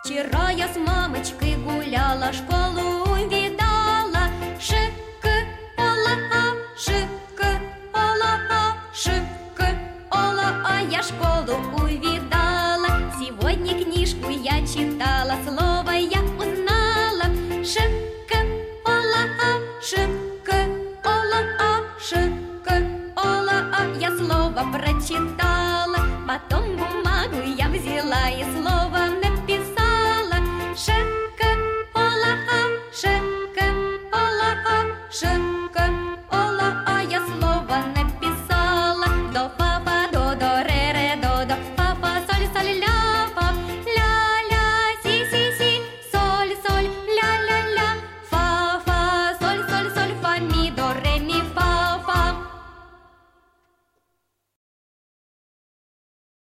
Вчера я с мамочкой гуляла, школу увидала. Шик-ола-а, я школу увидала. Сегодня книжку я читала, слово я узнала. Шик-ола-а, я слово прочитала. Потом бумагу я взяла и слово